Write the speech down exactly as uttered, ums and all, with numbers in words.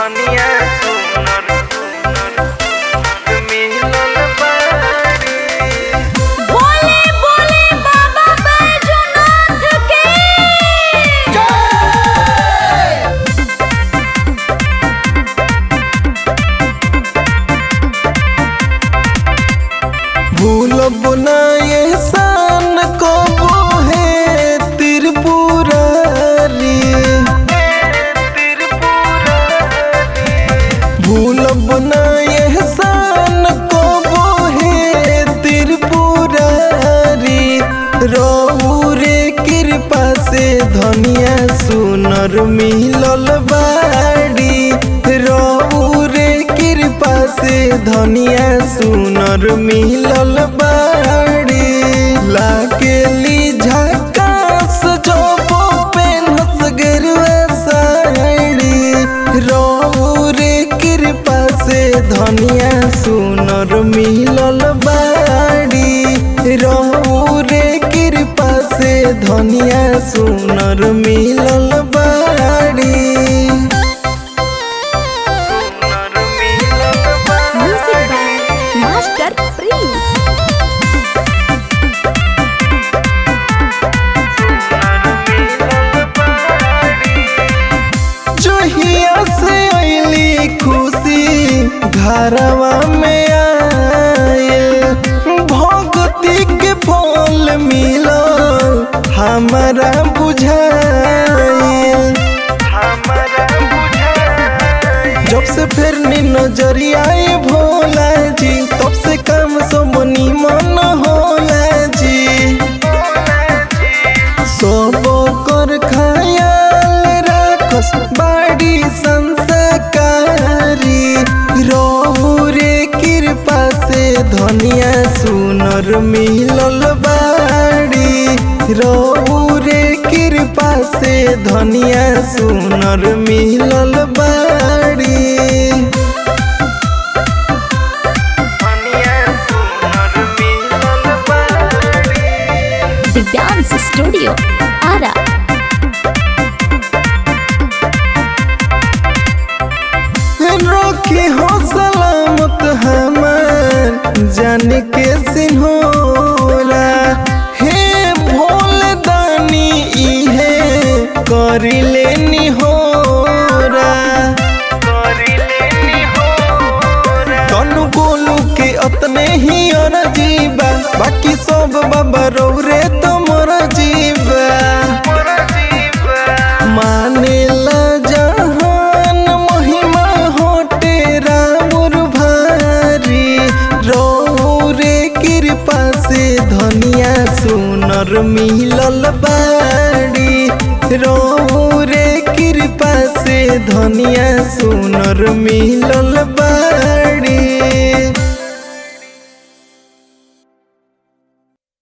धनिया सुनर सुनर मिलल बाड़ी। बोले बोले बाबा बैजूनाथ की भूलब ना ये सान को है त्रिपुरारी, भूलब ना ये सान को है त्रिपुरारी। रौरे कृपा से धनिया सुनर मिलल बाड़ी, रौरे कृपा से धनिया सुनर मिलल बाड़ी। लागेली झकास जबो पेन्हस गेरुआ साड़ी, रौरे कृपा से धनिया सुनर मिलल बाड़ी, रौरे कृपा से धनिया सुनर मिलल बाड़ी। Music by master prince. जोहिया से अइली खुशी घरवा में आयल, भक्ति के फल मिलल हमरा बुझाइल। जब से फिर नजरिया भोला जी, तब से काम सब निमन होला जी। सब कर खयाल राखस बाड़ी संस्कारी, रौरे कृपा से धनिया सुनर मिलल बाड़ी, रौरे कृपा से धनिया सुनर मिलल बाड़ी। दिव्यांश स्टूडियो आरा। रखी हो सलामत हमार जान के सिन्होरा, हे भोले दानी इहे करी लेनी होरा। कनु गोलू के अतने ही अरजीबा, बाकी सब बाबा रौरे तमर जीवा। मानेला जहान महिमा होटे रामुर भारी, रौरे कृपा से धनिया सुनर मिलल बाड़ी, रौरे कृपा से धनिया सुनर मिलल बाड़ी।